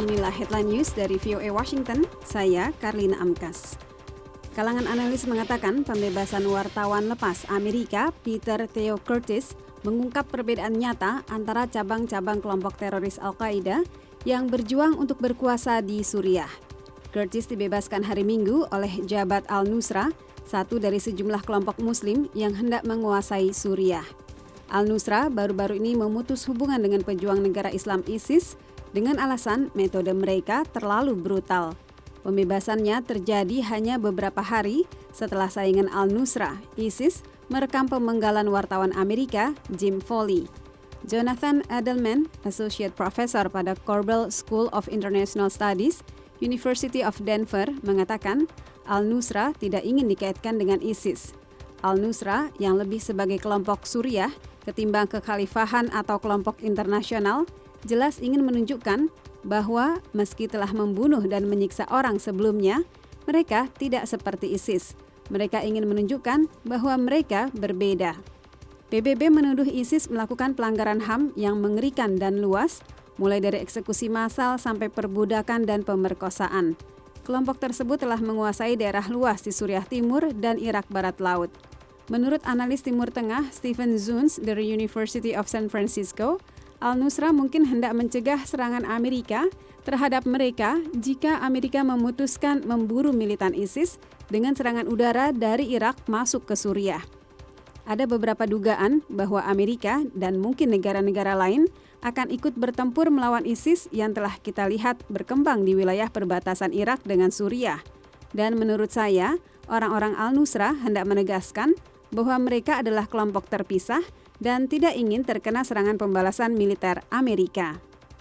Inilah headline news dari VOA Washington, saya Karlina Amkas. Kalangan analis mengatakan pembebasan wartawan lepas Amerika Peter Theo Curtis mengungkap perbedaan nyata antara cabang-cabang kelompok teroris Al-Qaeda yang berjuang untuk berkuasa di Suriah. Curtis dibebaskan hari Minggu oleh Jabhat al-Nusra, satu dari sejumlah kelompok Muslim yang hendak menguasai Suriah. Al-Nusra baru-baru ini memutus hubungan dengan pejuang negara Islam ISIS dengan alasan metode mereka terlalu brutal. Pembebasannya terjadi hanya beberapa hari setelah saingan Al-Nusra, ISIS, merekam pemenggalan wartawan Amerika, Jim Foley. Jonathan Edelman, Associate Professor pada Korbel School of International Studies, University of Denver, mengatakan Al-Nusra tidak ingin dikaitkan dengan ISIS. Al-Nusra yang lebih sebagai kelompok Suriah ketimbang kekhalifahan atau kelompok internasional, jelas ingin menunjukkan bahwa meski telah membunuh dan menyiksa orang sebelumnya, mereka tidak seperti ISIS. Mereka ingin menunjukkan bahwa mereka berbeda. PBB menuduh ISIS melakukan pelanggaran HAM yang mengerikan dan luas, mulai dari eksekusi massal sampai perbudakan dan pemerkosaan. Kelompok tersebut telah menguasai daerah luas di Suriah Timur dan Irak Barat Laut. Menurut analis Timur Tengah Stephen Zuns dari University of San Francisco, Al-Nusra mungkin hendak mencegah serangan Amerika terhadap mereka jika Amerika memutuskan memburu militan ISIS dengan serangan udara dari Irak masuk ke Suriah. Ada beberapa dugaan bahwa Amerika dan mungkin negara-negara lain akan ikut bertempur melawan ISIS yang telah kita lihat berkembang di wilayah perbatasan Irak dengan Suriah. Dan menurut saya, orang-orang Al-Nusra hendak menegaskan bahwa mereka adalah kelompok terpisah dan tidak ingin terkena serangan pembalasan militer Amerika.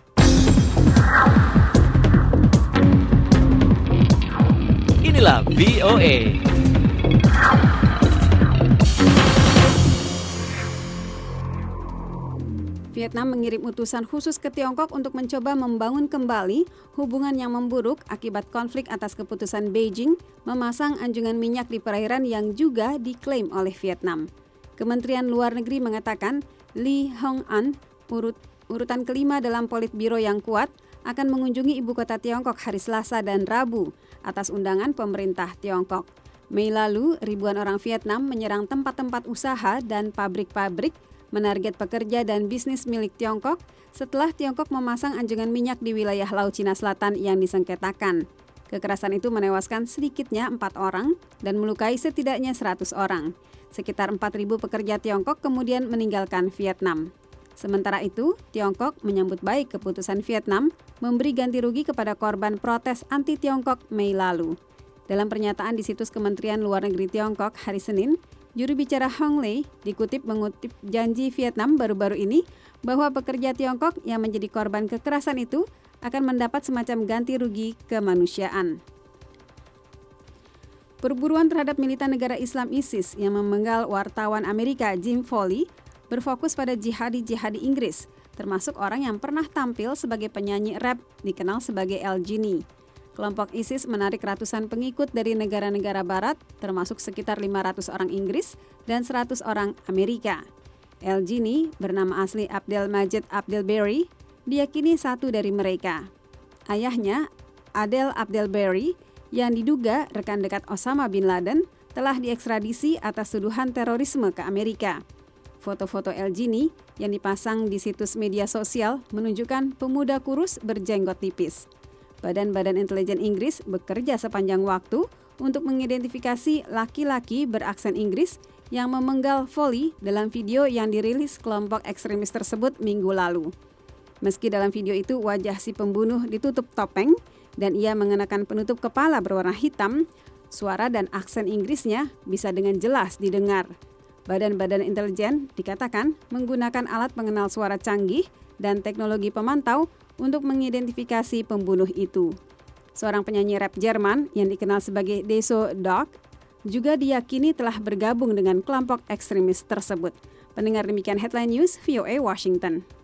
Inilah VOA. Vietnam mengirim utusan khusus ke Tiongkok untuk mencoba membangun kembali hubungan yang memburuk akibat konflik atas keputusan Beijing memasang anjungan minyak di perairan yang juga diklaim oleh Vietnam. Kementerian Luar Negeri mengatakan Lee Hong-an, urutan kelima dalam Politbiro yang kuat, akan mengunjungi ibu kota Tiongkok hari Selasa dan Rabu atas undangan pemerintah Tiongkok. Mei lalu, ribuan orang Vietnam menyerang tempat-tempat usaha dan pabrik-pabrik, menarget pekerja dan bisnis milik Tiongkok setelah Tiongkok memasang anjungan minyak di wilayah Laut Cina Selatan yang disengketakan. Kekerasan itu menewaskan sedikitnya 4 orang dan melukai setidaknya 100 orang. Sekitar 4.000 pekerja Tiongkok kemudian meninggalkan Vietnam. Sementara itu, Tiongkok menyambut baik keputusan Vietnam memberi ganti rugi kepada korban protes anti-Tiongkok Mei lalu. Dalam pernyataan di situs Kementerian Luar Negeri Tiongkok hari Senin, juru bicara Hong Lei dikutip mengutip janji Vietnam baru-baru ini bahwa pekerja Tiongkok yang menjadi korban kekerasan itu akan mendapat semacam ganti rugi kemanusiaan. Perburuan terhadap militan negara Islam ISIS yang memenggal wartawan Amerika Jim Foley berfokus pada jihadi-jihadi Inggris, termasuk orang yang pernah tampil sebagai penyanyi rap dikenal sebagai El Jinni. Kelompok ISIS menarik ratusan pengikut dari negara-negara barat, termasuk sekitar 500 orang Inggris dan 100 orang Amerika. El Jinni, bernama asli Abdel Majid Abdelberry, diyakini satu dari mereka. Ayahnya, Adel Abdelberry, yang diduga rekan dekat Osama bin Laden, telah diekstradisi atas tuduhan terorisme ke Amerika. Foto-foto El Jinni yang dipasang di situs media sosial menunjukkan pemuda kurus berjenggot tipis. Badan-badan intelijen Inggris bekerja sepanjang waktu untuk mengidentifikasi laki-laki beraksen Inggris yang memenggal Foley dalam video yang dirilis kelompok ekstremis tersebut minggu lalu. Meski dalam video itu wajah si pembunuh ditutup topeng dan ia mengenakan penutup kepala berwarna hitam, suara dan aksen Inggrisnya bisa dengan jelas didengar. Badan-badan intelijen dikatakan menggunakan alat pengenal suara canggih dan teknologi pemantau untuk mengidentifikasi pembunuh itu. Seorang penyanyi rap Jerman yang dikenal sebagai Deso Dog juga diyakini telah bergabung dengan kelompok ekstremis tersebut. Pendengar, demikian headline news VOA Washington.